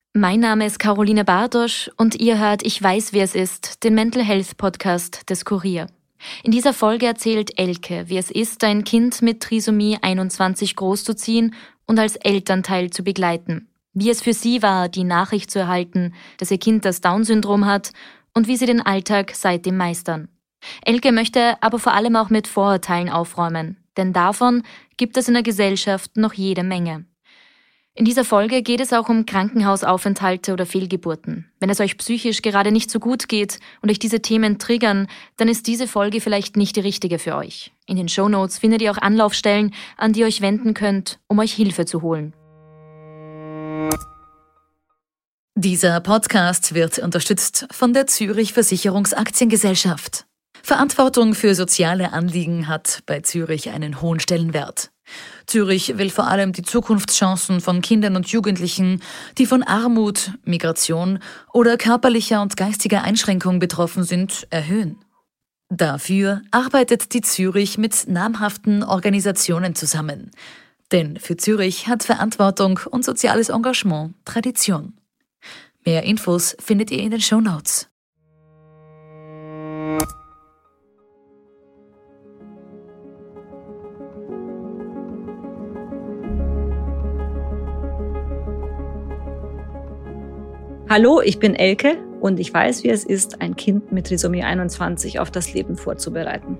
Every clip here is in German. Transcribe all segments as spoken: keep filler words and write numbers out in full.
Mein Name ist Caroline Bartosch und ihr hört Ich weiß, wie es ist, den Mental Health Podcast des Kurier. In dieser Folge erzählt Elke, wie es ist, ein Kind mit Trisomie einundzwanzig großzuziehen und als Elternteil zu begleiten. Wie es für sie war, die Nachricht zu erhalten, dass ihr Kind das Down-Syndrom hat und wie sie den Alltag seitdem meistern. Elke möchte aber vor allem auch mit Vorurteilen aufräumen, denn davon gibt es in der Gesellschaft noch jede Menge. In dieser Folge geht es auch um Krankenhausaufenthalte oder Fehlgeburten. Wenn es euch psychisch gerade nicht so gut geht und euch diese Themen triggern, dann ist diese Folge vielleicht nicht die richtige für euch. In den Shownotes findet ihr auch Anlaufstellen, an die ihr euch wenden könnt, um euch Hilfe zu holen. Dieser Podcast wird unterstützt von der Zürich Versicherungsaktiengesellschaft. Verantwortung für soziale Anliegen hat bei Zürich einen hohen Stellenwert. Zürich will vor allem die Zukunftschancen von Kindern und Jugendlichen, die von Armut, Migration oder körperlicher und geistiger Einschränkung betroffen sind, erhöhen. Dafür arbeitet die Zürich mit namhaften Organisationen zusammen. Denn für Zürich hat Verantwortung und soziales Engagement Tradition. Mehr Infos findet ihr in den Shownotes. Hallo, ich bin Elke und ich weiß, wie es ist, ein Kind mit Trisomie einundzwanzig auf das Leben vorzubereiten.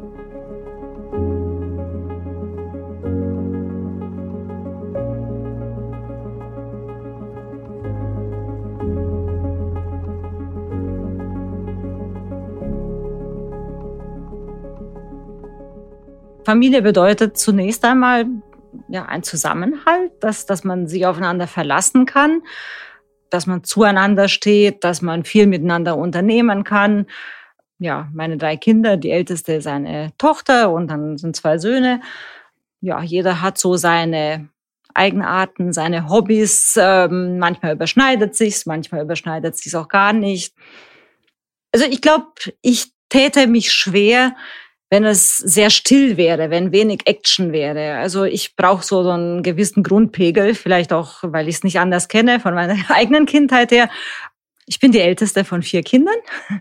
Familie bedeutet zunächst einmal ja, ein Zusammenhalt, dass, dass man sich aufeinander verlassen kann, dass man zueinander steht, dass man viel miteinander unternehmen kann. Ja, meine drei Kinder, die älteste ist eine Tochter und dann sind zwei Söhne. Ja, jeder hat so seine Eigenarten, seine Hobbys. Ähm, manchmal überschneidet sich's, manchmal überschneidet sich's auch gar nicht. Also ich glaube, ich täte mich schwer, wenn es sehr still wäre, wenn wenig Action wäre. Also ich brauche so, so einen gewissen Grundpegel, vielleicht auch, weil ich es nicht anders kenne von meiner eigenen Kindheit her. Ich bin die älteste von vier Kindern.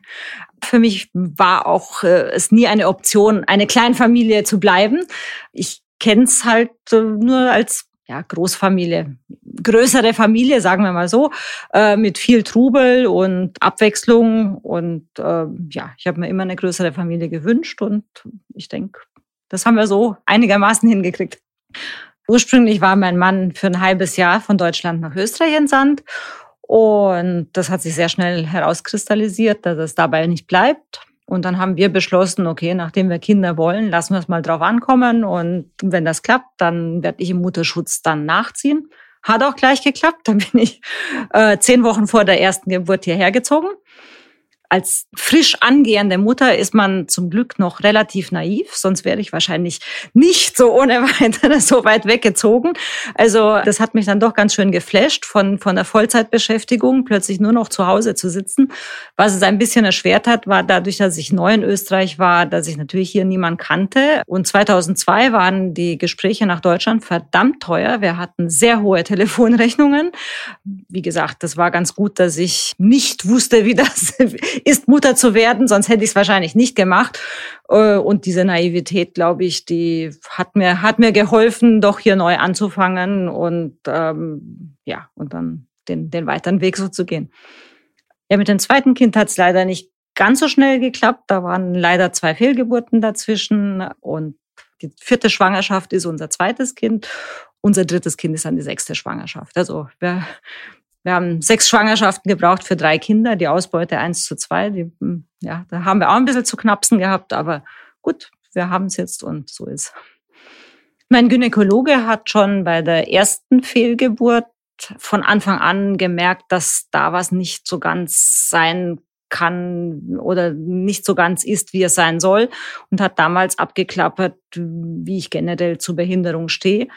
Für mich war auch äh, es nie eine Option, eine Kleinfamilie zu bleiben. Ich kenne es halt äh, nur als ja, Großfamilie, größere Familie, sagen wir mal so, äh, mit viel Trubel und Abwechslung. Und äh, ja, ich habe mir immer eine größere Familie gewünscht und ich denke, das haben wir so einigermaßen hingekriegt. Ursprünglich war mein Mann für ein halbes Jahr von Deutschland nach Österreich entsandt und das hat sich sehr schnell herauskristallisiert, dass es dabei nicht bleibt. Und dann haben wir beschlossen, okay, nachdem wir Kinder wollen, lassen wir es mal drauf ankommen. Und wenn das klappt, dann werde ich im Mutterschutz dann nachziehen. Hat auch gleich geklappt. Dann bin ich äh, zehn Wochen vor der ersten Geburt hierher gezogen. Als frisch angehende Mutter ist man zum Glück noch relativ naiv, sonst wäre ich wahrscheinlich nicht so ohne weiteres so weit weggezogen. Also das hat mich dann doch ganz schön geflasht, von von der Vollzeitbeschäftigung plötzlich nur noch zu Hause zu sitzen. Was es ein bisschen erschwert hat, war dadurch, dass ich neu in Österreich war, dass ich natürlich hier niemanden kannte. Und zweitausendzwei waren die Gespräche nach Deutschland verdammt teuer. Wir hatten sehr hohe Telefonrechnungen. Wie gesagt, das war ganz gut, dass ich nicht wusste, wie das ist, Mutter zu werden, sonst hätte ich es wahrscheinlich nicht gemacht. Und diese Naivität, glaube ich, die hat mir hat mir geholfen, doch hier neu anzufangen und ähm, ja und dann den den weiteren Weg so zu gehen. Ja, mit dem zweiten Kind hat es leider nicht ganz so schnell geklappt. Da waren leider zwei Fehlgeburten dazwischen und die vierte Schwangerschaft ist unser zweites Kind. Unser drittes Kind ist dann die sechste Schwangerschaft. Also wir Wir haben sechs Schwangerschaften gebraucht für drei Kinder, die Ausbeute eins zu zwei. Die, ja, da haben wir auch ein bisschen zu knapsen gehabt, aber gut, wir haben es jetzt und so ist. Mein Gynäkologe hat schon bei der ersten Fehlgeburt von Anfang an gemerkt, dass da was nicht so ganz sein kann oder nicht so ganz ist, wie es sein soll und hat damals abgeklappert, wie ich generell zur Behinderung stehe.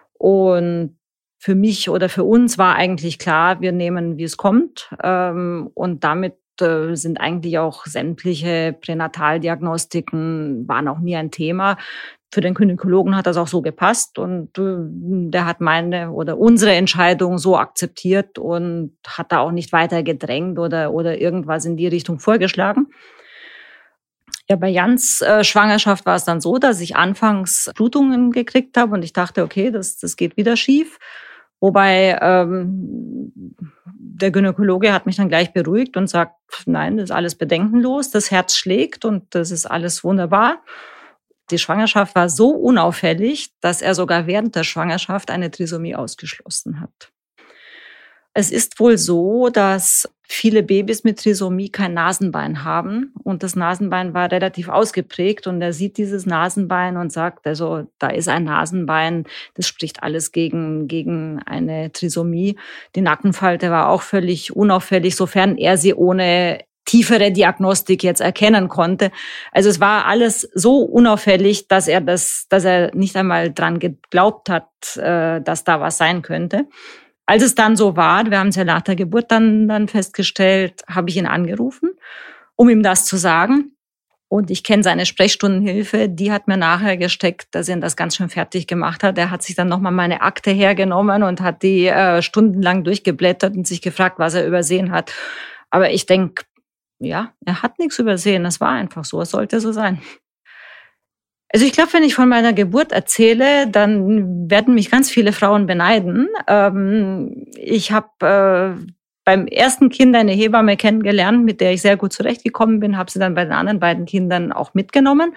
Und für mich oder für uns war eigentlich klar, wir nehmen, wie es kommt. Und damit sind eigentlich auch sämtliche Pränataldiagnostiken, waren auch nie ein Thema. für den Gynäkologen hat das auch so gepasst und der hat meine oder unsere Entscheidung so akzeptiert und hat da auch nicht weiter gedrängt oder, oder irgendwas in die Richtung vorgeschlagen. Ja, bei Jans äh, Schwangerschaft war es dann so, dass ich anfangs Blutungen gekriegt habe und ich dachte, okay, das, das geht wieder schief. Wobei ähm, der Gynäkologe hat mich dann gleich beruhigt und sagt, nein, das ist alles bedenkenlos, das Herz schlägt und das ist alles wunderbar. Die Schwangerschaft war so unauffällig, dass er sogar während der Schwangerschaft eine Trisomie ausgeschlossen hat. Es ist wohl so, dass viele Babys mit Trisomie kein Nasenbein haben und das Nasenbein war relativ ausgeprägt und er sieht dieses Nasenbein und sagt, also da ist ein Nasenbein, das spricht alles gegen, gegen eine Trisomie. Die Nackenfalte war auch völlig unauffällig, sofern er sie ohne tiefere Diagnostik jetzt erkennen konnte. Also es war alles so unauffällig, dass er das, dass er nicht einmal dran geglaubt hat, dass da was sein könnte. Als es dann so war, wir haben es ja nach der Geburt dann, dann festgestellt, habe ich ihn angerufen, um ihm das zu sagen. Und ich kenne seine Sprechstundenhilfe, die hat mir nachher gesteckt, dass er das ganz schön fertig gemacht hat. Er hat sich dann nochmal meine Akte hergenommen und hat die äh, stundenlang durchgeblättert und sich gefragt, was er übersehen hat. Aber ich denke, ja, er hat nichts übersehen. Das war einfach so. Es sollte so sein. Also ich glaube, wenn ich von meiner Geburt erzähle, dann werden mich ganz viele Frauen beneiden. Ähm, ich habe äh, beim ersten Kind eine Hebamme kennengelernt, mit der ich sehr gut zurechtgekommen bin, habe sie dann bei den anderen beiden Kindern auch mitgenommen.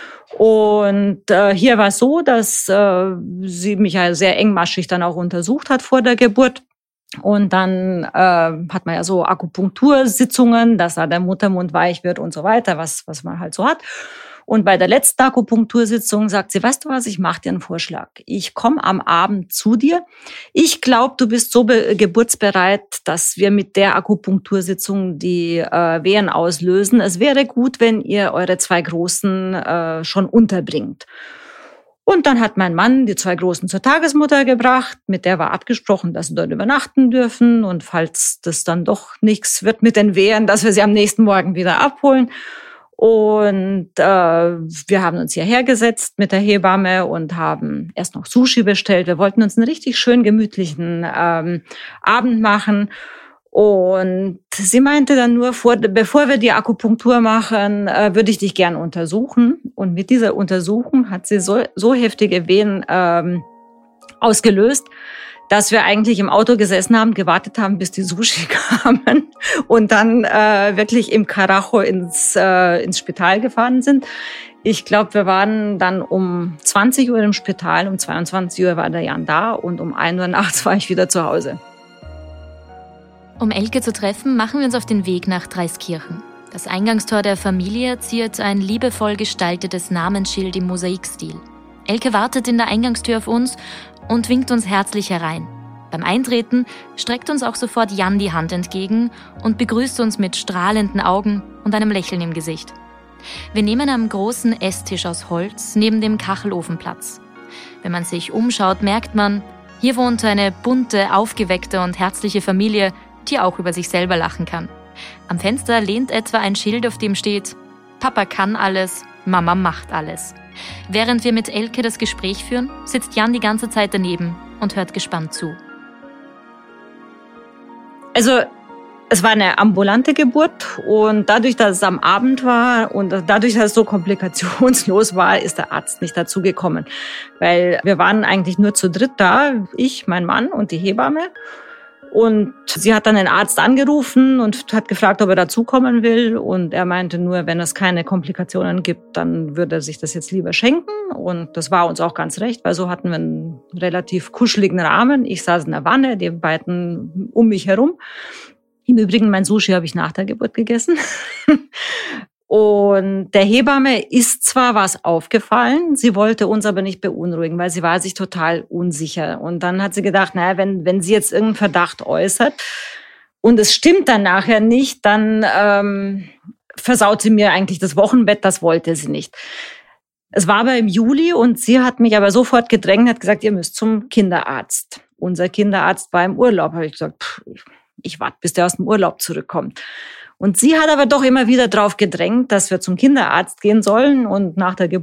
Und äh, hier war es so, dass äh, sie mich ja sehr engmaschig dann auch untersucht hat vor der Geburt. Und dann äh, hat man ja so Akupunktursitzungen, dass da der Muttermund weich wird und so weiter, was was man halt so hat. Und bei der letzten Akupunktursitzung sagt sie, weißt du was, ich mache dir einen Vorschlag. Ich komme am Abend zu dir. Ich glaube, du bist so be- geburtsbereit, dass wir mit der Akupunktursitzung die äh, Wehen auslösen. Es wäre gut, wenn ihr eure zwei Großen äh, schon unterbringt. Und dann hat mein Mann die zwei Großen zur Tagesmutter gebracht. Mit der war abgesprochen, dass sie dort übernachten dürfen. Und falls das dann doch nichts wird mit den Wehen, dass wir sie am nächsten Morgen wieder abholen. Und äh, wir haben uns hierher gesetzt mit der Hebamme und haben erst noch Sushi bestellt. Wir wollten uns einen richtig schön gemütlichen ähm, Abend machen. Und sie meinte dann nur, vor, bevor wir die Akupunktur machen, äh, würde ich dich gern untersuchen. Und mit dieser Untersuchung hat sie so, so heftige Wehen ähm, ausgelöst, dass wir eigentlich im Auto gesessen haben, gewartet haben, bis die Sushi kamen und dann äh, wirklich im Karacho ins, äh, ins Spital gefahren sind. Ich glaube, wir waren dann um zwanzig Uhr im Spital, um zweiundzwanzig Uhr war der Jan da und um ein Uhr nachts war ich wieder zu Hause. Um Elke zu treffen, machen wir uns auf den Weg nach Dreiskirchen. Das Eingangstor der Familie ziert ein liebevoll gestaltetes Namensschild im Mosaikstil. Elke wartet in der Eingangstür auf uns und winkt uns herzlich herein. Beim Eintreten streckt uns auch sofort Jan die Hand entgegen und begrüßt uns mit strahlenden Augen und einem Lächeln im Gesicht. Wir nehmen am großen Esstisch aus Holz neben dem Kachelofen Platz. Wenn man sich umschaut, merkt man, hier wohnt eine bunte, aufgeweckte und herzliche Familie, die auch über sich selber lachen kann. Am Fenster lehnt etwa ein Schild, auf dem steht: Papa kann alles, Mama macht alles. Während wir mit Elke das Gespräch führen, sitzt Jan die ganze Zeit daneben und hört gespannt zu. Also es war eine ambulante Geburt und dadurch, dass es am Abend war und dadurch, dass es so komplikationslos war, ist der Arzt nicht dazu gekommen. Weil wir waren eigentlich nur zu dritt da, ich, mein Mann und die Hebamme. Und sie hat dann den Arzt angerufen und hat gefragt, ob er dazukommen will. Und er meinte nur, wenn es keine Komplikationen gibt, dann würde er sich das jetzt lieber schenken. Und das war uns auch ganz recht, weil so hatten wir einen relativ kuscheligen Rahmen. Ich saß in der Wanne, die beiden um mich herum. Im Übrigen, mein Sushi habe ich nach der Geburt gegessen. Und der Hebamme ist zwar was aufgefallen, sie wollte uns aber nicht beunruhigen, weil sie war sich total unsicher. Und dann hat sie gedacht, naja, wenn, wenn sie jetzt irgendeinen Verdacht äußert und es stimmt dann nachher nicht, dann ähm, versaut sie mir eigentlich das Wochenbett, das wollte sie nicht. Es war aber im Juli und sie hat mich aber sofort gedrängt, hat gesagt, ihr müsst zum Kinderarzt. Unser Kinderarzt war im Urlaub, habe ich gesagt, pff, ich warte, bis der aus dem Urlaub zurückkommt. Und sie hat aber doch immer wieder drauf gedrängt, dass wir zum Kinderarzt gehen sollen. Und nach der Geburt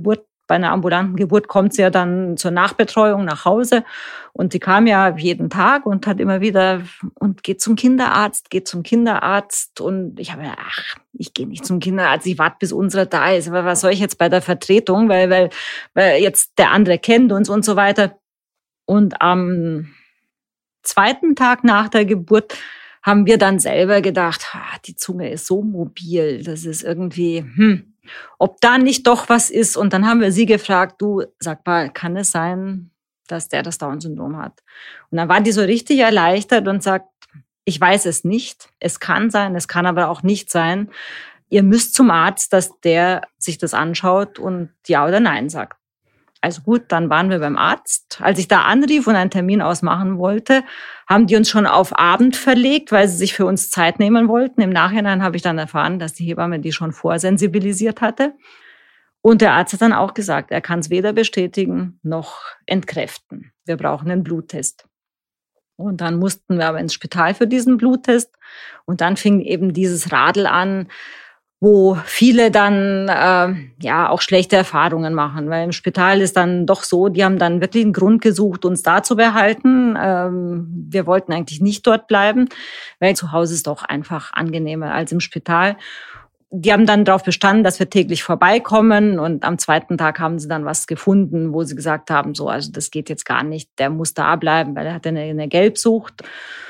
bei einer ambulanten Geburt kommt sie ja dann zur Nachbetreuung nach Hause. Und sie kam ja jeden Tag und hat immer wieder, und geht zum Kinderarzt, geht zum Kinderarzt. Und ich habe gedacht, ach, ich gehe nicht zum Kinderarzt, ich warte, bis unserer da ist. Aber was soll ich jetzt bei der Vertretung, weil, weil, weil jetzt der andere kennt uns und so weiter. Und am zweiten Tag nach der Geburt haben wir dann selber gedacht, ah, die Zunge ist so mobil, das ist irgendwie, hm, ob da nicht doch was ist. Und dann haben wir sie gefragt, du, sag mal, kann es sein, dass der das Down-Syndrom hat? Und dann war die so richtig erleichtert und sagt, ich weiß es nicht, es kann sein, es kann aber auch nicht sein. Ihr müsst zum Arzt, dass der sich das anschaut und ja oder nein sagt. Also gut, dann waren wir beim Arzt. Als ich da anrief und einen Termin ausmachen wollte, haben die uns schon auf Abend verlegt, weil sie sich für uns Zeit nehmen wollten. Im Nachhinein habe ich dann erfahren, dass die Hebamme die schon vorsensibilisiert hatte. Und der Arzt hat dann auch gesagt, er kann es weder bestätigen noch entkräften. Wir brauchen einen Bluttest. Und dann mussten wir aber ins Spital für diesen Bluttest. Und dann fing eben dieses Radl an, wo viele dann äh, ja auch schlechte Erfahrungen machen, weil im Spital ist dann doch so, die haben dann wirklich einen Grund gesucht, uns da zu behalten. Ähm, wir wollten eigentlich nicht dort bleiben, weil zu Hause ist doch einfach angenehmer als im Spital. Die haben dann darauf bestanden, dass wir täglich vorbeikommen, und am zweiten Tag haben sie dann was gefunden, wo sie gesagt haben, so, also das geht jetzt gar nicht, der muss da bleiben, weil er hat eine, eine Gelbsucht.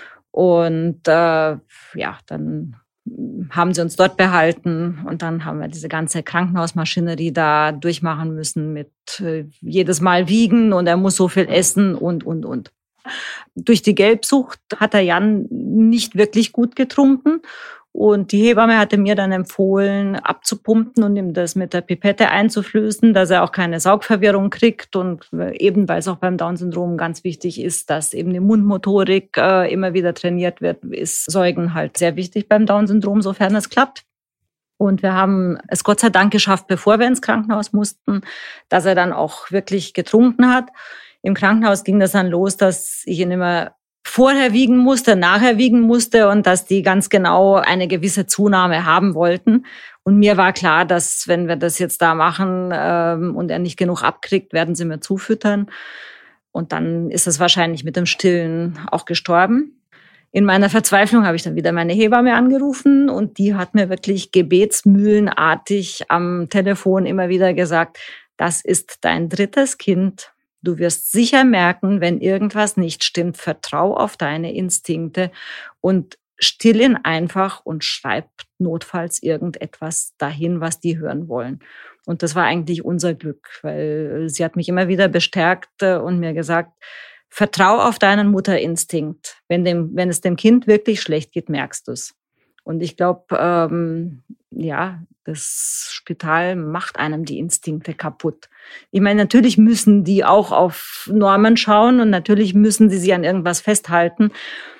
Und äh, ja, dann haben sie uns dort behalten, und dann haben wir diese ganze Krankenhausmaschinerie da durchmachen müssen mit äh, jedes Mal wiegen, und er muss so viel essen und, und, und. Durch die Gelbsucht hat der Jan nicht wirklich gut getrunken, und die Hebamme hatte mir dann empfohlen, abzupumpen und ihm das mit der Pipette einzuflößen, dass er auch keine Saugverwirrung kriegt, und eben, weil es auch beim Down-Syndrom ganz wichtig ist, dass eben die Mundmotorik äh, immer wieder trainiert wird, ist Säugen halt sehr wichtig beim Down-Syndrom, sofern es klappt. Und wir haben es Gott sei Dank geschafft, bevor wir ins Krankenhaus mussten, dass er dann auch wirklich getrunken hat. Im Krankenhaus ging das dann los, dass ich ihn immer vorher wiegen musste, nachher wiegen musste, und dass die ganz genau eine gewisse Zunahme haben wollten. Und mir war klar, dass wenn wir das jetzt da machen ähm, und er nicht genug abkriegt, werden sie mir zufüttern. Und dann ist es wahrscheinlich mit dem Stillen auch gestorben. In meiner Verzweiflung habe ich dann wieder meine Hebamme angerufen, und die hat mir wirklich gebetsmühlenartig am Telefon immer wieder gesagt, das ist dein drittes Kind. Du wirst sicher merken, wenn irgendwas nicht stimmt, vertrau auf deine Instinkte und still ihn einfach und schreib notfalls irgendetwas dahin, was die hören wollen. Und das war eigentlich unser Glück, weil sie hat mich immer wieder bestärkt und mir gesagt, vertrau auf deinen Mutterinstinkt. Wenn dem, wenn es dem Kind wirklich schlecht geht, merkst du es. Und ich glaube, ähm, ja, das Spital macht einem die Instinkte kaputt. Ich meine, natürlich müssen die auch auf Normen schauen und natürlich müssen sie sich an irgendwas festhalten.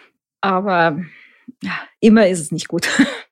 Aber ja, immer ist es nicht gut.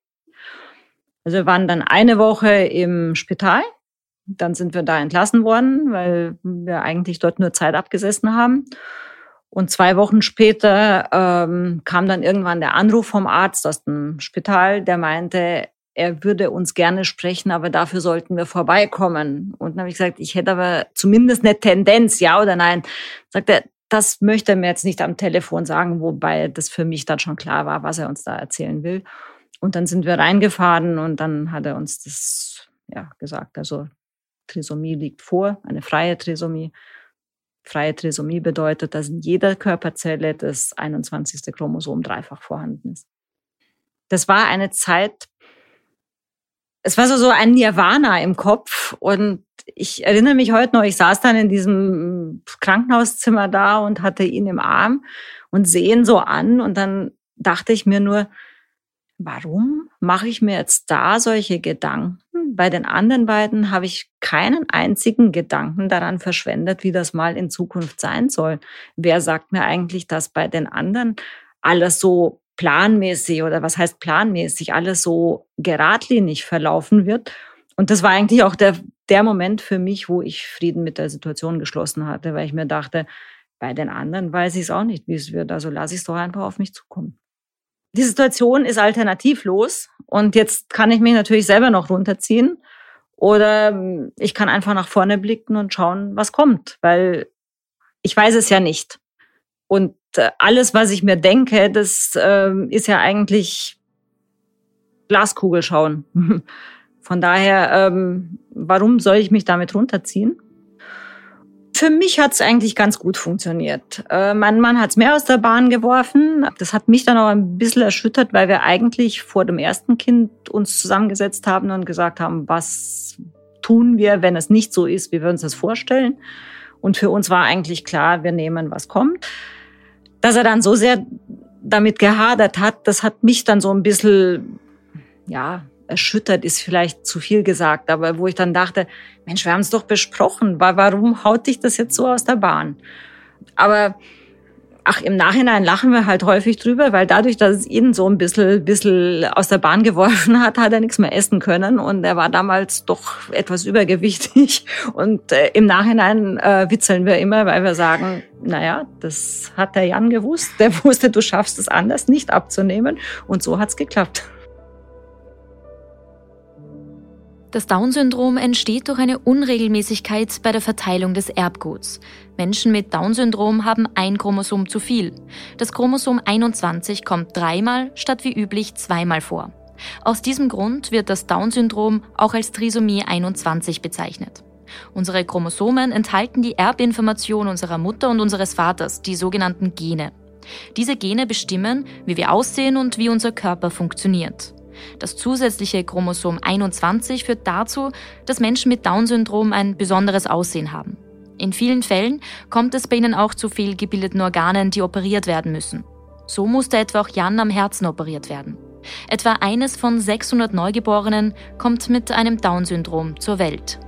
Also wir waren dann eine Woche im Spital. Dann sind wir da entlassen worden, weil wir eigentlich dort nur Zeit abgesessen haben. Und zwei Wochen später ähm, kam dann irgendwann der Anruf vom Arzt aus dem Spital, der meinte, er würde uns gerne sprechen, aber dafür sollten wir vorbeikommen. Und dann habe ich gesagt, ich hätte aber zumindest eine Tendenz, ja oder nein. Sagt er, das möchte er mir jetzt nicht am Telefon sagen, wobei das für mich dann schon klar war, was er uns da erzählen will. Und dann sind wir reingefahren, und dann hat er uns das ja gesagt. Also Trisomie liegt vor, eine freie Trisomie. Freie Trisomie bedeutet, dass in jeder Körperzelle das einundzwanzigste Chromosom dreifach vorhanden ist. Das war eine Zeit, es war so, so ein Nirvana im Kopf, und ich erinnere mich heute noch, ich saß dann in diesem Krankenhauszimmer da und hatte ihn im Arm und sehe ihn so an, und dann dachte ich mir nur, warum mache ich mir jetzt da solche Gedanken? Bei den anderen beiden habe ich keinen einzigen Gedanken daran verschwendet, wie das mal in Zukunft sein soll. Wer sagt mir eigentlich, dass bei den anderen alles so planmäßig, oder was heißt planmäßig, alles so geradlinig verlaufen wird? Und das war eigentlich auch der, der Moment für mich, wo ich Frieden mit der Situation geschlossen hatte, weil ich mir dachte, bei den anderen weiß ich es auch nicht, wie es wird. Also lasse ich es doch einfach auf mich zukommen. Die Situation ist alternativlos, und jetzt kann ich mich natürlich selber noch runterziehen oder ich kann einfach nach vorne blicken und schauen, was kommt, weil ich weiß es ja nicht. Und alles, was ich mir denke, das äh, ist ja eigentlich Glaskugel schauen. Von daher, ähm, warum soll ich mich damit runterziehen? Für mich hat es eigentlich ganz gut funktioniert. Äh, mein Mann hat es mehr aus der Bahn geworfen. Das hat mich dann auch ein bisschen erschüttert, weil wir eigentlich vor dem ersten Kind uns zusammengesetzt haben und gesagt haben, was tun wir, wenn es nicht so ist, wie wir uns das vorstellen. Und für uns war eigentlich klar, wir nehmen, was kommt. Dass er dann so sehr damit gehadert hat, das hat mich dann so ein bisschen, ja, erschüttert ist vielleicht zu viel gesagt, aber wo ich dann dachte, Mensch, wir haben es doch besprochen, warum haut dich das jetzt so aus der Bahn? Aber ach, im Nachhinein lachen wir halt häufig drüber, weil dadurch, dass es ihn so ein bisschen, bisschen aus der Bahn geworfen hat, hat er nichts mehr essen können und er war damals doch etwas übergewichtig und äh, im Nachhinein äh, witzeln wir immer, weil wir sagen, naja, das hat der Jan gewusst, der wusste, du schaffst es anders, nicht abzunehmen und so hat's geklappt. Das Down-Syndrom entsteht durch eine Unregelmäßigkeit bei der Verteilung des Erbguts. Menschen mit Down-Syndrom haben ein Chromosom zu viel. Das Chromosom einundzwanzig kommt dreimal statt wie üblich zweimal vor. Aus diesem Grund wird das Down-Syndrom auch als Trisomie einundzwanzig bezeichnet. Unsere Chromosomen enthalten die Erbinformation unserer Mutter und unseres Vaters, die sogenannten Gene. Diese Gene bestimmen, wie wir aussehen und wie unser Körper funktioniert. Das zusätzliche Chromosom einundzwanzig führt dazu, dass Menschen mit Down-Syndrom ein besonderes Aussehen haben. In vielen Fällen kommt es bei ihnen auch zu fehlgebildeten Organen, die operiert werden müssen. So musste etwa auch Jan am Herzen operiert werden. Etwa eines von sechshundert Neugeborenen kommt mit einem Down-Syndrom zur Welt.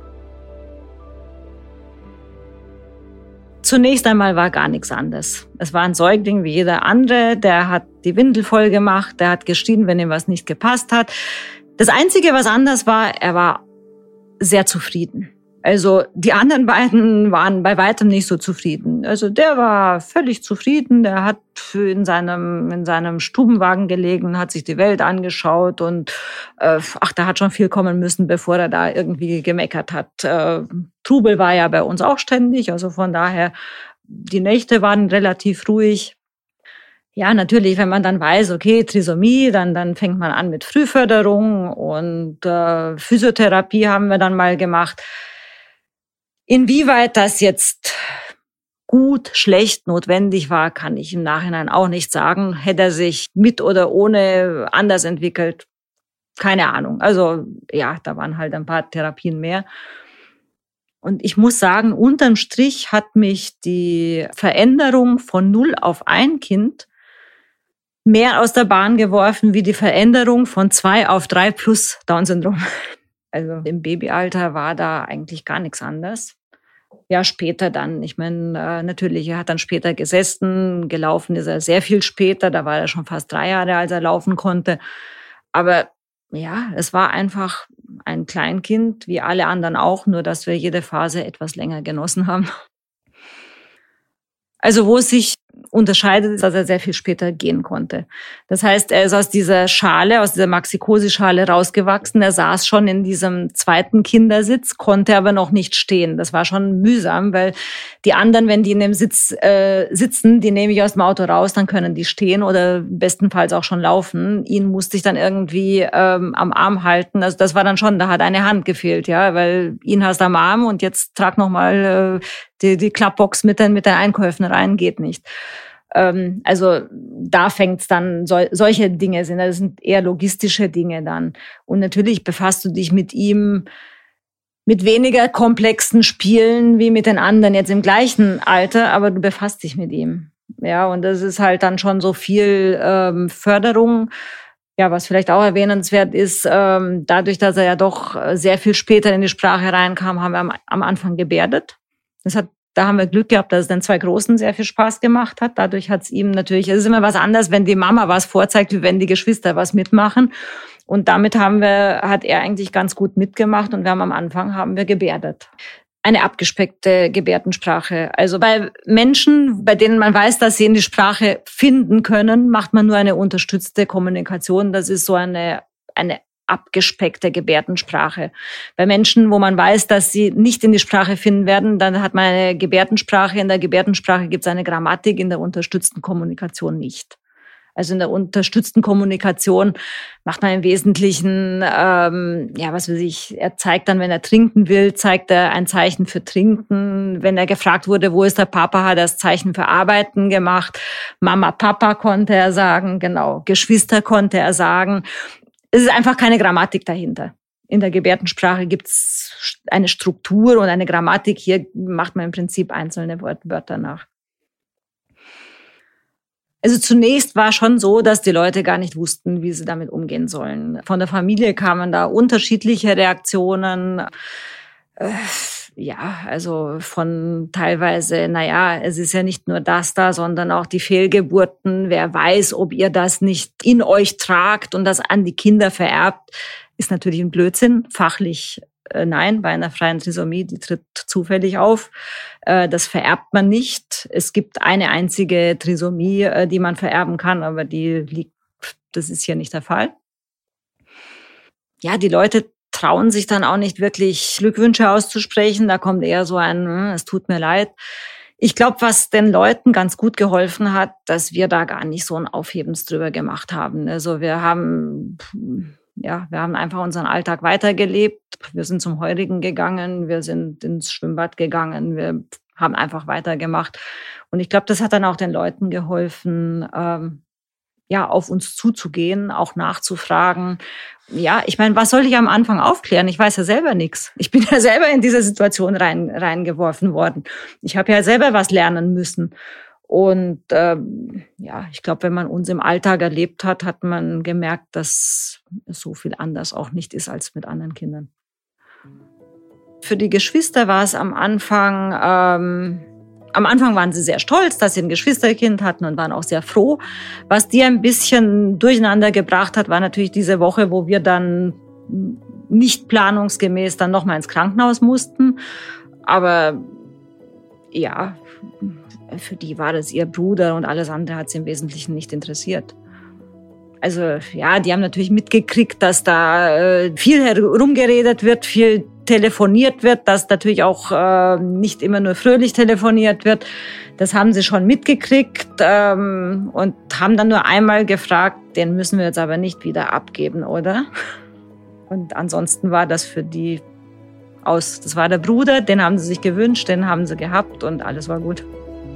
Zunächst einmal war gar nichts anders. Es war ein Säugling wie jeder andere, der hat die Windel voll gemacht, der hat geschrien, wenn ihm was nicht gepasst hat. Das Einzige, was anders war, er war sehr zufrieden. Also die anderen beiden waren bei weitem nicht so zufrieden. Also der war völlig zufrieden, der hat in seinem in seinem Stubenwagen gelegen, hat sich die Welt angeschaut und äh, ach, da hat schon viel kommen müssen, bevor er da irgendwie gemeckert hat. Äh, Trubel war ja bei uns auch ständig, also von daher, die Nächte waren relativ ruhig. Ja, natürlich, wenn man dann weiß, okay, Trisomie, dann dann fängt man an mit Frühförderung und äh, Physiotherapie haben wir dann mal gemacht. Inwieweit das jetzt gut, schlecht, notwendig war, kann ich im Nachhinein auch nicht sagen. Hätte er sich mit oder ohne anders entwickelt, keine Ahnung. Also ja, da waren halt ein paar Therapien mehr. Und ich muss sagen, unterm Strich hat mich die Veränderung von null auf ein Kind mehr aus der Bahn geworfen, wie die Veränderung von zwei auf drei plus Down-Syndrom. Also im Babyalter war da eigentlich gar nichts anders. Ja, später dann. Ich meine, äh, natürlich, er hat dann später gesessen, gelaufen ist er sehr viel später. Da war er schon fast drei Jahre, als er laufen konnte. Aber ja, es war einfach ein Kleinkind, wie alle anderen auch, nur dass wir jede Phase etwas länger genossen haben. Also wo es sich unterscheidet, ist, dass er sehr viel später gehen konnte. Das heißt, er ist aus dieser Schale, aus dieser Maxikosi-Schale rausgewachsen. Er saß schon in diesem zweiten Kindersitz, konnte aber noch nicht stehen. Das war schon mühsam, weil die anderen, wenn die in dem Sitz äh, sitzen, die nehme ich aus dem Auto raus, dann können die stehen oder bestenfalls auch schon laufen. Ihn musste ich dann irgendwie ähm, am Arm halten. Also das war dann schon, da hat eine Hand gefehlt, ja, weil ihn hast du am Arm und jetzt trag noch mal äh, die, die Klappbox mit den, mit den Einkäufen rein, geht nicht. Ähm, also da fängt's dann, so, solche Dinge sind, das sind eher logistische Dinge dann. Und natürlich befasst du dich mit ihm mit weniger komplexen Spielen wie mit den anderen jetzt im gleichen Alter, aber du befasst dich mit ihm. Ja, und das ist halt dann schon so viel ähm, Förderung. Ja, was vielleicht auch erwähnenswert ist, ähm, dadurch, dass er ja doch sehr viel später in die Sprache reinkam, haben wir am, am Anfang gebärdet. Das hat, da haben wir Glück gehabt, dass es den zwei Großen sehr viel Spaß gemacht hat. Dadurch hat es ihm natürlich, es ist immer was anderes, wenn die Mama was vorzeigt, wie wenn die Geschwister was mitmachen. Und damit haben wir, hat er eigentlich ganz gut mitgemacht und wir haben am Anfang haben wir gebärdet. Eine abgespeckte Gebärdensprache. Also bei Menschen, bei denen man weiß, dass sie in die Sprache finden können, macht man nur eine unterstützte Kommunikation. Das ist so eine, eine abgespeckte Gebärdensprache. Bei Menschen, wo man weiß, dass sie nicht in die Sprache finden werden, dann hat man eine Gebärdensprache. In der Gebärdensprache gibt es eine Grammatik, in der unterstützten Kommunikation nicht. Also in der unterstützten Kommunikation macht man im Wesentlichen, ähm, ja, was weiß ich, er zeigt dann, wenn er trinken will, zeigt er ein Zeichen für Trinken. Wenn er gefragt wurde, wo ist der Papa, hat er das Zeichen für Arbeiten gemacht. Mama, Papa konnte er sagen, genau. Geschwister konnte er sagen. Es ist einfach keine Grammatik dahinter. In der Gebärdensprache gibt es eine Struktur und eine Grammatik. Hier macht man im Prinzip einzelne Wörter nach. Also zunächst war schon so, dass die Leute gar nicht wussten, wie sie damit umgehen sollen. Von der Familie kamen da unterschiedliche Reaktionen. Äh, ja, also von teilweise, naja, es ist ja nicht nur das da, sondern auch die Fehlgeburten. Wer weiß, ob ihr das nicht in euch tragt und das an die Kinder vererbt, ist natürlich ein Blödsinn, fachlich. Nein, bei einer freien Trisomie, die tritt zufällig auf. Das vererbt man nicht. Es gibt eine einzige Trisomie, die man vererben kann, aber die liegt, das ist hier nicht der Fall. Ja, die Leute trauen sich dann auch nicht wirklich Glückwünsche auszusprechen. Da kommt eher so ein, es tut mir leid. Ich glaube, was den Leuten ganz gut geholfen hat, dass wir da gar nicht so ein Aufhebens drüber gemacht haben. Also wir haben... Ja, wir haben einfach unseren Alltag weitergelebt. Wir sind zum Heurigen gegangen, wir sind ins Schwimmbad gegangen, wir haben einfach weitergemacht. Und ich glaube, das hat dann auch den Leuten geholfen, ähm, ja, auf uns zuzugehen, auch nachzufragen. Ja, ich meine, was soll ich am Anfang aufklären? Ich weiß ja selber nichts. Ich bin ja selber in diese Situation rein reingeworfen worden. Ich habe ja selber was lernen müssen. Und ähm, ja, ich glaube, wenn man uns im Alltag erlebt hat, hat man gemerkt, dass es so viel anders auch nicht ist als mit anderen Kindern. Für die Geschwister war es am Anfang, ähm, am Anfang waren sie sehr stolz, dass sie ein Geschwisterkind hatten und waren auch sehr froh. Was die ein bisschen durcheinander gebracht hat, war natürlich diese Woche, wo wir dann nicht planungsgemäß dann nochmal ins Krankenhaus mussten. Aber ja, für die war das ihr Bruder und alles andere hat sie im Wesentlichen nicht interessiert. Also ja, die haben natürlich mitgekriegt, dass da äh, viel herumgeredet wird, viel telefoniert wird, dass natürlich auch äh, nicht immer nur fröhlich telefoniert wird. Das haben sie schon mitgekriegt ähm, und haben dann nur einmal gefragt, den müssen wir jetzt aber nicht wieder abgeben, oder? Und ansonsten war das für die aus. Das war der Bruder, den haben sie sich gewünscht, den haben sie gehabt und alles war gut.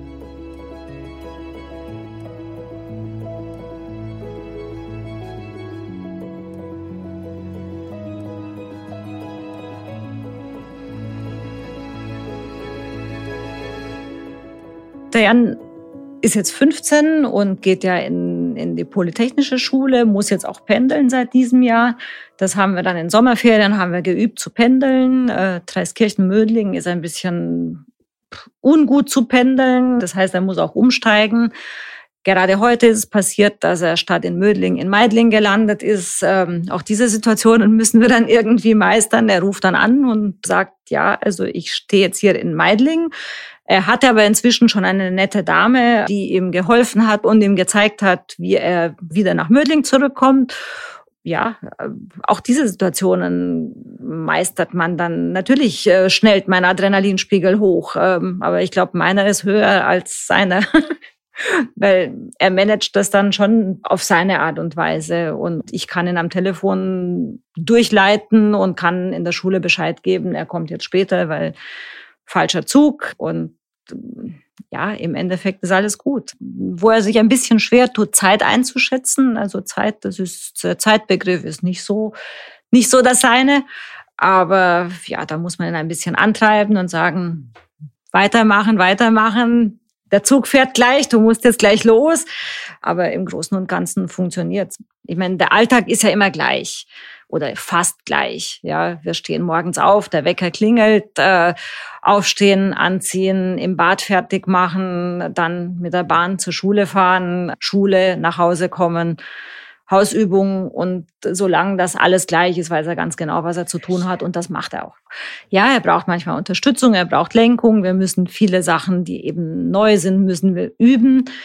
Der Jan ist jetzt fünfzehn und geht ja in, in die Polytechnische Schule, muss jetzt auch pendeln seit diesem Jahr. Das haben wir dann in Sommerferien, haben wir geübt zu pendeln. Äh, Dreiskirchen-Mödling ist ein bisschen ungut zu pendeln. Das heißt, er muss auch umsteigen. Gerade heute ist es passiert, dass er statt in Mödling in Meidling gelandet ist. Ähm, auch diese Situationen müssen wir dann irgendwie meistern. Er ruft dann an und sagt, ja, also ich stehe jetzt hier in Meidling. Er hatte aber inzwischen schon eine nette Dame, die ihm geholfen hat und ihm gezeigt hat, wie er wieder nach Mödling zurückkommt. Ja, auch diese Situationen meistert man dann. Natürlich äh, schnellt mein Adrenalinspiegel hoch, ähm, aber ich glaube, meiner ist höher als seiner. Weil er managt das dann schon auf seine Art und Weise. Und ich kann ihn am Telefon durchleiten und kann in der Schule Bescheid geben, er kommt jetzt später, weil falscher Zug. Und ja, im Endeffekt ist alles gut. Wo er sich ein bisschen schwer tut, Zeit einzuschätzen. Also Zeit, das ist, der Zeitbegriff ist nicht so, nicht so das seine. Aber ja, da muss man ihn ein bisschen antreiben und sagen, weitermachen, weitermachen. Der Zug fährt gleich, du musst jetzt gleich los. Aber im Großen und Ganzen funktioniert's. Ich meine, der Alltag ist ja immer gleich oder fast gleich. Ja, wir stehen morgens auf, der Wecker klingelt, äh, aufstehen, anziehen, im Bad fertig machen, dann mit der Bahn zur Schule fahren, Schule, nach Hause kommen, Hausübungen, und solange das alles gleich ist, weiß er ganz genau, was er zu tun hat, und das macht er auch. Ja, er braucht manchmal Unterstützung, er braucht Lenkung, wir müssen viele Sachen, die eben neu sind, müssen wir üben.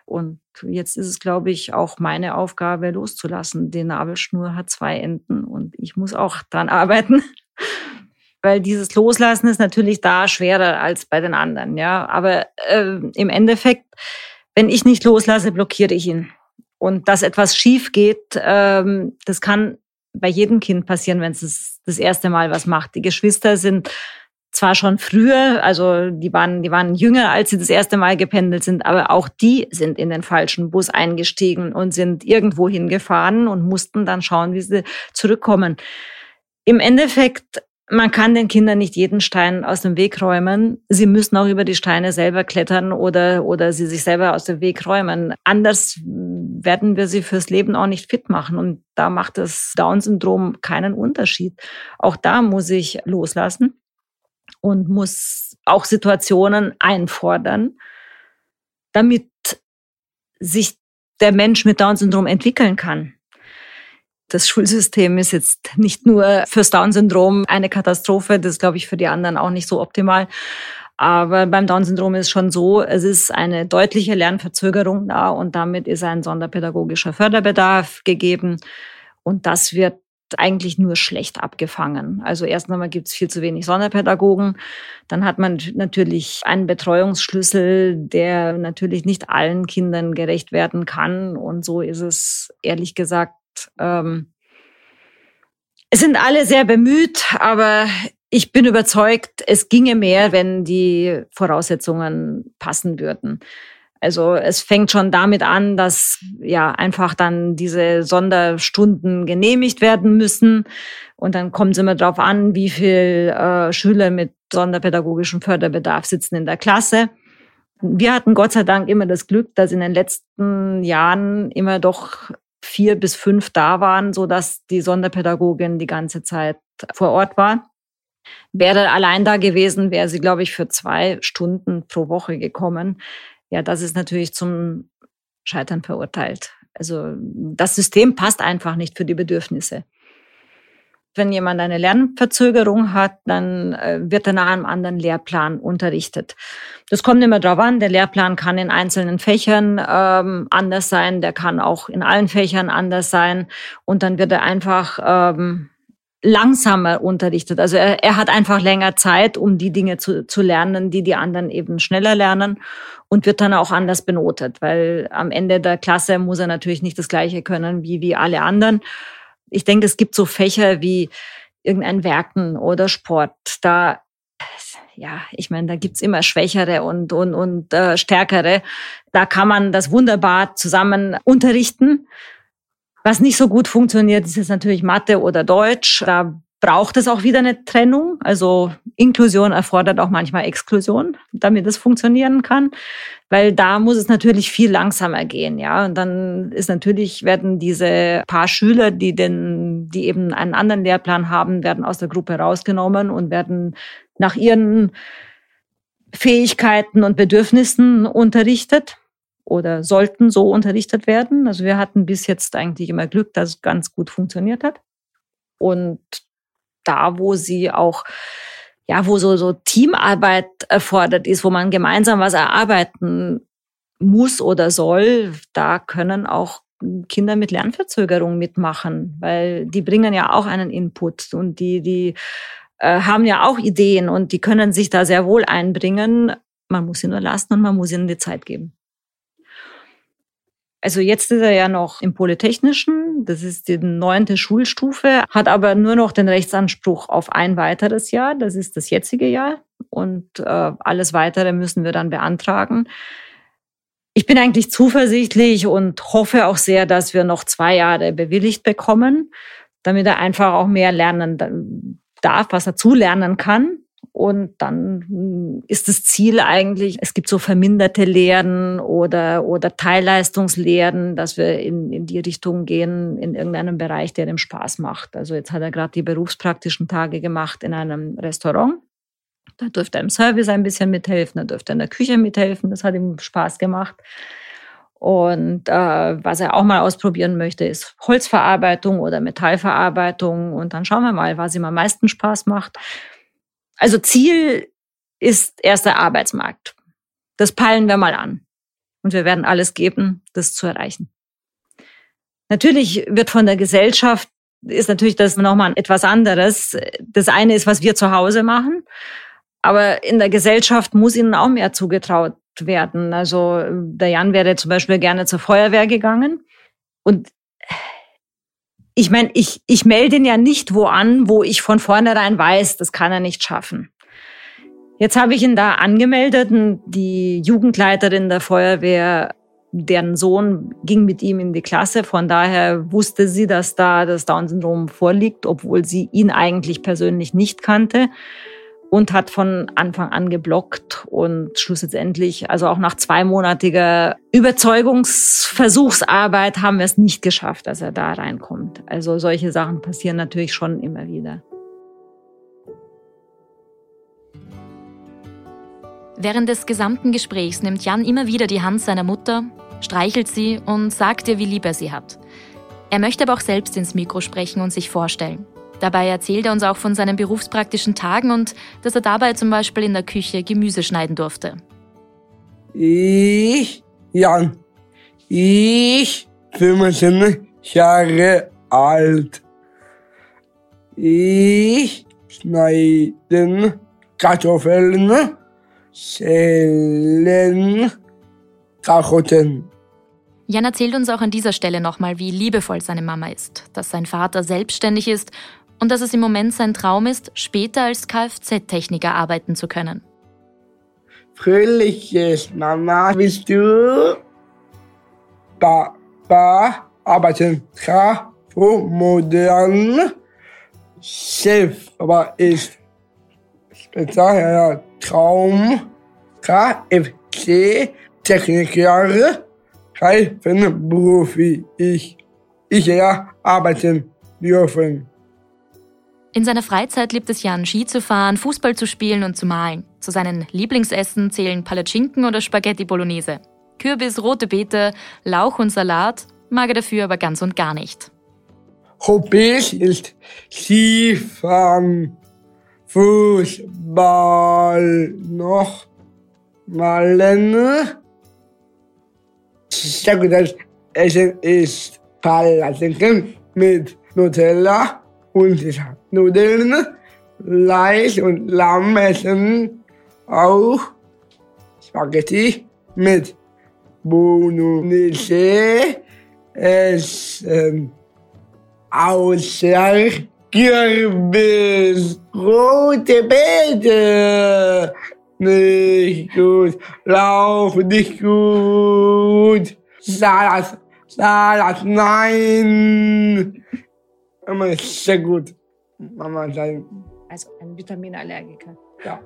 Und jetzt ist es, glaube ich, auch meine Aufgabe, loszulassen. Die Nabelschnur hat zwei Enden und ich muss auch dran arbeiten. Weil dieses Loslassen ist natürlich da schwerer als bei den anderen. Ja, aber äh, im Endeffekt, wenn ich nicht loslasse, blockiere ich ihn. Und dass etwas schief geht, ähm, das kann bei jedem Kind passieren, wenn es das erste Mal was macht. Die Geschwister sind zwar schon früher, also die waren, die waren jünger, als sie das erste Mal gependelt sind, aber auch die sind in den falschen Bus eingestiegen und sind irgendwo hingefahren und mussten dann schauen, wie sie zurückkommen. Im Endeffekt, man kann den Kindern nicht jeden Stein aus dem Weg räumen. Sie müssen auch über die Steine selber klettern oder, oder sie sich selber aus dem Weg räumen. Anders werden wir sie fürs Leben auch nicht fit machen. Und da macht das Down-Syndrom keinen Unterschied. Auch da muss ich loslassen und muss auch Situationen einfordern, damit sich der Mensch mit Down-Syndrom entwickeln kann. Das Schulsystem ist jetzt nicht nur fürs Down-Syndrom eine Katastrophe, das ist, glaube ich, für die anderen auch nicht so optimal. Aber beim Down-Syndrom ist es schon so, es ist eine deutliche Lernverzögerung da und damit ist ein sonderpädagogischer Förderbedarf gegeben. Und das wird eigentlich nur schlecht abgefangen. Also erst einmal gibt es viel zu wenig Sonderpädagogen. Dann hat man natürlich einen Betreuungsschlüssel, der natürlich nicht allen Kindern gerecht werden kann. Und so ist es, ehrlich gesagt, ähm, es sind alle sehr bemüht, aber ich bin überzeugt, es ginge mehr, wenn die Voraussetzungen passen würden. Also es fängt schon damit an, dass ja einfach dann diese Sonderstunden genehmigt werden müssen. Und dann kommt es immer darauf an, wie viel äh, Schüler mit sonderpädagogischem Förderbedarf sitzen in der Klasse. Wir hatten Gott sei Dank immer das Glück, dass in den letzten Jahren immer doch vier bis fünf da waren, so dass die Sonderpädagogin die ganze Zeit vor Ort war. Wäre allein da gewesen, wäre sie, glaube ich, für zwei Stunden pro Woche gekommen. Ja, das ist natürlich zum Scheitern verurteilt. Also das System passt einfach nicht für die Bedürfnisse. Wenn jemand eine Lernverzögerung hat, dann wird er nach einem anderen Lehrplan unterrichtet. Das kommt immer drauf an. Der Lehrplan kann in einzelnen Fächern ähm, anders sein, der kann auch in allen Fächern anders sein. Und dann wird er einfach ähm, langsamer unterrichtet. Also er, er hat einfach länger Zeit, um die Dinge zu, zu lernen, die die anderen eben schneller lernen und wird dann auch anders benotet, weil am Ende der Klasse muss er natürlich nicht das Gleiche können wie, wie alle anderen. Ich denke, es gibt so Fächer wie irgendein Werken oder Sport. Da, ja, ich meine, da gibt's immer Schwächere und, und, und äh, Stärkere. Da kann man das wunderbar zusammen unterrichten. Was nicht so gut funktioniert, ist jetzt natürlich Mathe oder Deutsch. Da braucht es auch wieder eine Trennung. Also Inklusion erfordert auch manchmal Exklusion, damit es funktionieren kann. Weil da muss es natürlich viel langsamer gehen, ja. Und dann ist natürlich, werden diese paar Schüler, die den, die eben einen anderen Lehrplan haben, werden aus der Gruppe rausgenommen und werden nach ihren Fähigkeiten und Bedürfnissen unterrichtet. Oder sollten so unterrichtet werden. Also wir hatten bis jetzt eigentlich immer Glück, dass es ganz gut funktioniert hat. Und da, wo sie auch, ja, wo so, so Teamarbeit erfordert ist, wo man gemeinsam was erarbeiten muss oder soll, da können auch Kinder mit Lernverzögerung mitmachen, weil die bringen ja auch einen Input und die, die äh, haben ja auch Ideen und die können sich da sehr wohl einbringen. Man muss sie nur lassen und man muss ihnen die Zeit geben. Also jetzt ist er ja noch im Polytechnischen, das ist die neunte Schulstufe, hat aber nur noch den Rechtsanspruch auf ein weiteres Jahr, das ist das jetzige Jahr und äh, alles Weitere müssen wir dann beantragen. Ich bin eigentlich zuversichtlich und hoffe auch sehr, dass wir noch zwei Jahre bewilligt bekommen, damit er einfach auch mehr lernen darf, was er zulernen kann. Und dann ist das Ziel eigentlich, es gibt so verminderte Lehren oder, oder Teilleistungslehren, dass wir in, in die Richtung gehen, in irgendeinem Bereich, der ihm Spaß macht. Also jetzt hat er gerade die berufspraktischen Tage gemacht in einem Restaurant. Da dürfte er im Service ein bisschen mithelfen, da dürfte er in der Küche mithelfen. Das hat ihm Spaß gemacht. Und äh, was er auch mal ausprobieren möchte, ist Holzverarbeitung oder Metallverarbeitung. Und dann schauen wir mal, was ihm am meisten Spaß macht. Also Ziel ist erst der Arbeitsmarkt. Das peilen wir mal an. Und wir werden alles geben, das zu erreichen. Natürlich wird von der Gesellschaft, ist natürlich das nochmal etwas anderes. Das eine ist, was wir zu Hause machen. Aber in der Gesellschaft muss ihnen auch mehr zugetraut werden. Also der Jan wäre zum Beispiel gerne zur Feuerwehr gegangen. Und ich meine, ich, ich melde ihn ja nicht wo an, wo ich von vornherein weiß, das kann er nicht schaffen. Jetzt habe ich ihn da angemeldet und die Jugendleiterin der Feuerwehr, deren Sohn ging mit ihm in die Klasse. Von daher wusste sie, dass da das Down-Syndrom vorliegt, obwohl sie ihn eigentlich persönlich nicht kannte. Und hat von Anfang an geblockt und schlussendlich, also auch nach zweimonatiger Überzeugungsversuchsarbeit, haben wir es nicht geschafft, dass er da reinkommt. Also solche Sachen passieren natürlich schon immer wieder. Während des gesamten Gesprächs nimmt Jan immer wieder die Hand seiner Mutter, streichelt sie und sagt ihr, wie lieb er sie hat. Er möchte aber auch selbst ins Mikro sprechen und sich vorstellen. Dabei erzählt er uns auch von seinen berufspraktischen Tagen und dass er dabei zum Beispiel in der Küche Gemüse schneiden durfte. Ich, Jan, ich fünfzehn Jahre alt. Ich schneide Kartoffeln, Schälen, Karotten. Jan erzählt uns auch an dieser Stelle nochmal, wie liebevoll seine Mama ist, dass sein Vater selbstständig ist und dass es im Moment sein Traum ist, später als Kfz-Techniker arbeiten zu können. Fröhliches Mama, willst du? Papa arbeiten, Trafo modern. Chef, aber ist später Traum, Kfz-Techniker. Reifen Profi, ich, ich ja arbeiten dürfen. In seiner Freizeit liebt es Jan, Ski zu fahren, Fußball zu spielen und zu malen. Zu seinen Lieblingsessen zählen Palatschinken oder Spaghetti Bolognese. Kürbis, rote Beete, Lauch und Salat mag er dafür aber ganz und gar nicht. Hobbys ist Skifahren, Fußball, noch malen. Sehr gutes Essen ist Palatschinken mit Nutella und Nudeln, Reis und Lamm essen, auch Spaghetti mit Bolognese essen, außer Kürbis, rote Beete. Nicht gut, Lauch nicht gut, Salat, Salat, nein. Mama ist sehr gut. Mama sein. Also ein Vitaminallergiker. Ja.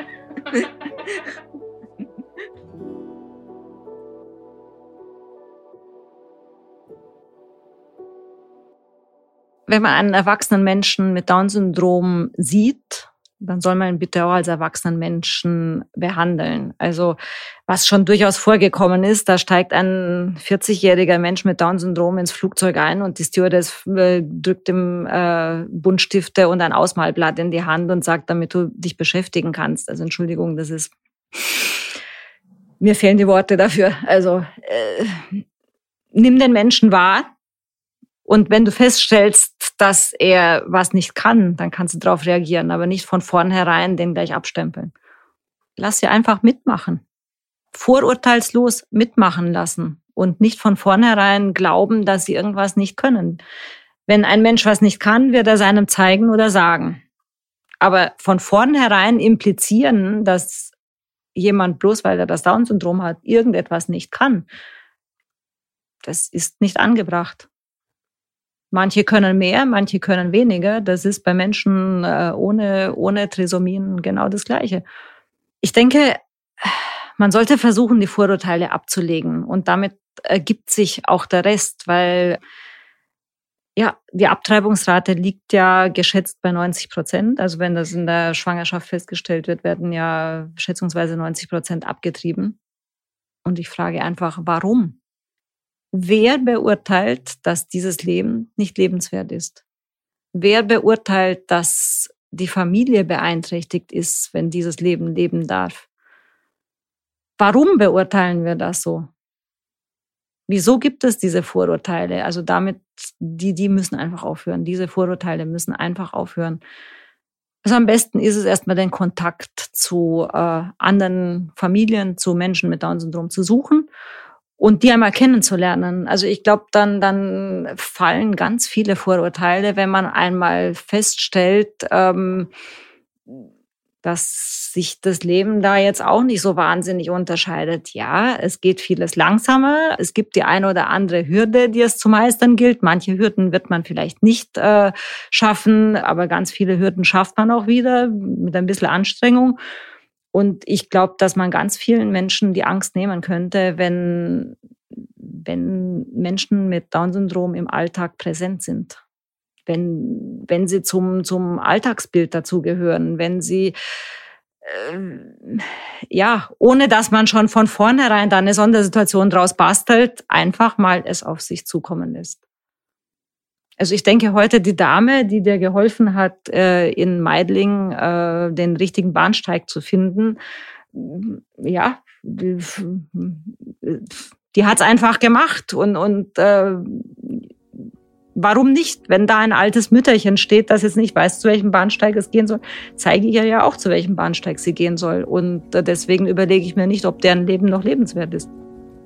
Wenn man einen erwachsenen Menschen mit Down-Syndrom sieht, dann soll man ihn bitte auch als erwachsenen Menschen behandeln. Also was schon durchaus vorgekommen ist, da steigt ein vierzigjähriger Mensch mit Down-Syndrom ins Flugzeug ein und die Stewardess äh, drückt ihm äh, Buntstifte und ein Ausmalblatt in die Hand und sagt, damit du dich beschäftigen kannst. Also Entschuldigung, das ist... Mir fehlen die Worte dafür. Also äh, nimm den Menschen wahr. Und wenn du feststellst, dass er was nicht kann, dann kannst du darauf reagieren, aber nicht von vornherein den gleich abstempeln. Lass sie einfach mitmachen. Vorurteilslos mitmachen lassen und nicht von vornherein glauben, dass sie irgendwas nicht können. Wenn ein Mensch was nicht kann, wird er es einem zeigen oder sagen. Aber von vornherein implizieren, dass jemand bloß, weil er das Down-Syndrom hat, irgendetwas nicht kann, das ist nicht angebracht. Manche können mehr, manche können weniger. Das ist bei Menschen äh, ohne, ohne Trisomien genau das Gleiche. Ich denke, man sollte versuchen, die Vorurteile abzulegen. Und damit ergibt sich auch der Rest, weil ja, die Abtreibungsrate liegt ja geschätzt bei neunzig Prozent. Also wenn das in der Schwangerschaft festgestellt wird, werden ja schätzungsweise neunzig Prozent abgetrieben. Und ich frage einfach, warum? Wer beurteilt, dass dieses Leben nicht lebenswert ist? Wer beurteilt, dass die Familie beeinträchtigt ist, wenn dieses Leben leben darf? Warum beurteilen wir das so? Wieso gibt es diese Vorurteile? Also damit, die, die müssen einfach aufhören. Diese Vorurteile müssen einfach aufhören. Also am besten ist es erstmal den Kontakt zu äh, anderen Familien, zu Menschen mit Down-Syndrom zu suchen und die einmal kennenzulernen. Also ich glaube, dann, dann fallen ganz viele Vorurteile, wenn man einmal feststellt, ähm, dass sich das Leben da jetzt auch nicht so wahnsinnig unterscheidet. Ja, es geht vieles langsamer. Es gibt die eine oder andere Hürde, die es zu meistern gilt. Manche Hürden wird man vielleicht nicht äh, schaffen, aber ganz viele Hürden schafft man auch wieder mit ein bisschen Anstrengung. Und ich glaube, dass man ganz vielen Menschen die Angst nehmen könnte, wenn, wenn Menschen mit Down-Syndrom im Alltag präsent sind. Wenn, wenn sie zum, zum Alltagsbild dazugehören, wenn sie, äh, ja, ohne dass man schon von vornherein da eine Sondersituation draus bastelt, einfach mal es auf sich zukommen lässt. Also ich denke heute, die Dame, die dir geholfen hat, äh, in Meidling äh, den richtigen Bahnsteig zu finden, ja, die, die hat's einfach gemacht und, und äh, warum nicht? Wenn da ein altes Mütterchen steht, das jetzt nicht weiß, zu welchem Bahnsteig es gehen soll, zeige ich ihr ja auch, zu welchem Bahnsteig sie gehen soll. Und deswegen überlege ich mir nicht, ob deren Leben noch lebenswert ist.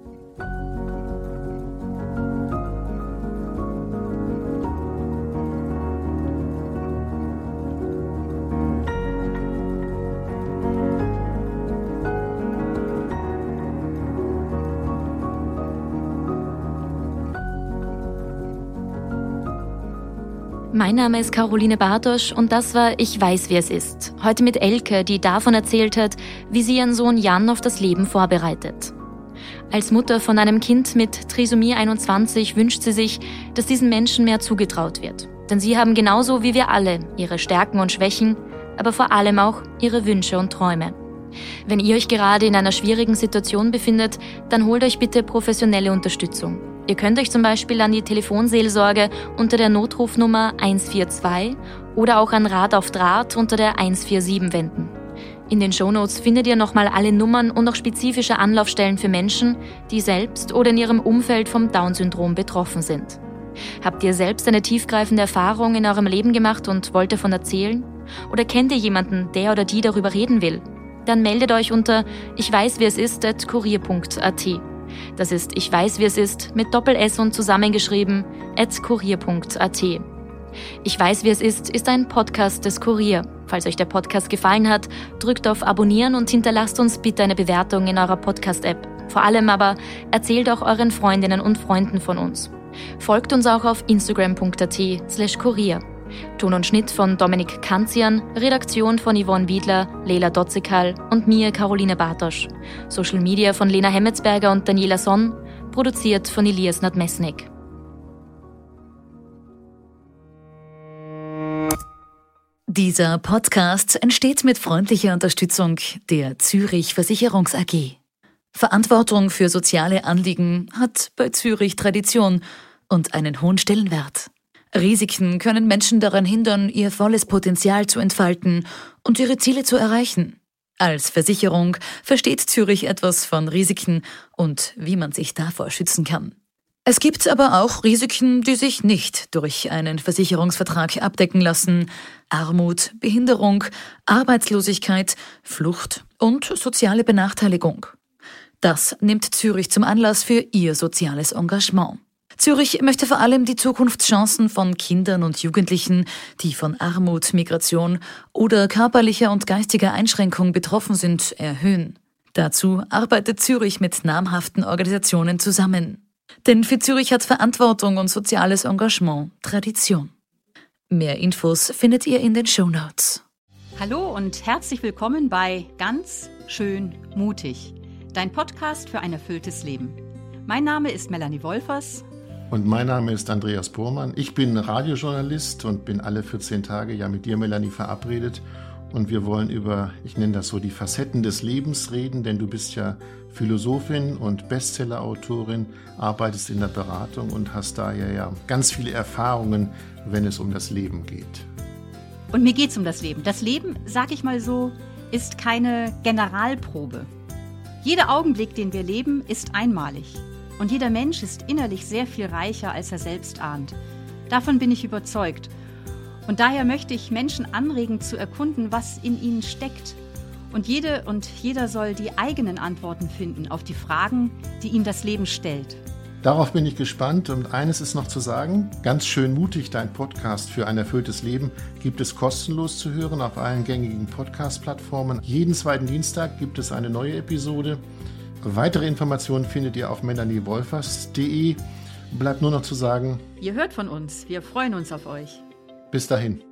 Mein Name ist Caroline Bartosch und das war Ich weiß, wie es ist. Heute mit Elke, die davon erzählt hat, wie sie ihren Sohn Jan auf das Leben vorbereitet. Als Mutter von einem Kind mit Trisomie einundzwanzig wünscht sie sich, dass diesen Menschen mehr zugetraut wird. Denn sie haben genauso wie wir alle ihre Stärken und Schwächen, aber vor allem auch ihre Wünsche und Träume. Wenn ihr euch gerade in einer schwierigen Situation befindet, dann holt euch bitte professionelle Unterstützung. Ihr könnt euch zum Beispiel an die Telefonseelsorge unter der Notrufnummer eins vier zwei oder auch an Rat auf Draht unter der eins vier sieben wenden. In den Shownotes findet ihr nochmal alle Nummern und auch spezifische Anlaufstellen für Menschen, die selbst oder in ihrem Umfeld vom Down-Syndrom betroffen sind. Habt ihr selbst eine tiefgreifende Erfahrung in eurem Leben gemacht und wollt davon erzählen? Oder kennt ihr jemanden, der oder die darüber reden will? Dann meldet euch unter ich weiß, wie es ist at kurier punkt at. Das ist Ich weiß, wie es ist mit Doppel-S und zusammengeschrieben at kurier punkt at. Ich weiß, wie es ist ist ein Podcast des Kurier. Falls euch der Podcast gefallen hat, drückt auf Abonnieren und hinterlasst uns bitte eine Bewertung in eurer Podcast-App. Vor allem aber erzählt auch euren Freundinnen und Freunden von uns. Folgt uns auch auf instagram punkt at slash kurier. Ton und Schnitt von Dominik Kanzian, Redaktion von Yvonne Wiedler, Leila Dotzekal und mir, Caroline Bartosch. Social Media von Lena Hemmetsberger und Daniela Sonn, produziert von Elias Nadmesnik. Dieser Podcast entsteht mit freundlicher Unterstützung der Zürich Versicherungs A G. Verantwortung für soziale Anliegen hat bei Zürich Tradition und einen hohen Stellenwert. Risiken können Menschen daran hindern, ihr volles Potenzial zu entfalten und ihre Ziele zu erreichen. Als Versicherung versteht Zürich etwas von Risiken und wie man sich davor schützen kann. Es gibt aber auch Risiken, die sich nicht durch einen Versicherungsvertrag abdecken lassen. Armut, Behinderung, Arbeitslosigkeit, Flucht und soziale Benachteiligung. Das nimmt Zürich zum Anlass für ihr soziales Engagement. Zürich möchte vor allem die Zukunftschancen von Kindern und Jugendlichen, die von Armut, Migration oder körperlicher und geistiger Einschränkung betroffen sind, erhöhen. Dazu arbeitet Zürich mit namhaften Organisationen zusammen. Denn für Zürich hat Verantwortung und soziales Engagement Tradition. Mehr Infos findet ihr in den Shownotes. Hallo und herzlich willkommen bei Ganz schön mutig, dein Podcast für ein erfülltes Leben. Mein Name ist Melanie Wolfers. Und mein Name ist Andreas Pohrmann. Ich bin Radiojournalist und bin alle vierzehn Tage ja mit dir, Melanie, verabredet. Und wir wollen über, ich nenne das so, die Facetten des Lebens reden, denn du bist ja Philosophin und Bestsellerautorin, arbeitest in der Beratung und hast daher ja ganz viele Erfahrungen, wenn es um das Leben geht. Und mir geht es um das Leben. Das Leben, sag ich mal so, ist keine Generalprobe. Jeder Augenblick, den wir leben, ist einmalig. Und jeder Mensch ist innerlich sehr viel reicher, als er selbst ahnt. Davon bin ich überzeugt. Und daher möchte ich Menschen anregen, zu erkunden, was in ihnen steckt. Und jede und jeder soll die eigenen Antworten finden auf die Fragen, die ihm das Leben stellt. Darauf bin ich gespannt und eines ist noch zu sagen, ganz schön mutig, dein Podcast für ein erfülltes Leben gibt es kostenlos zu hören auf allen gängigen Podcast-Plattformen. Jeden zweiten Dienstag gibt es eine neue Episode. Weitere Informationen findet ihr auf melanie wolfers punkt de. Bleibt nur noch zu sagen, Ihr hört von uns, wir freuen uns auf euch. Bis dahin.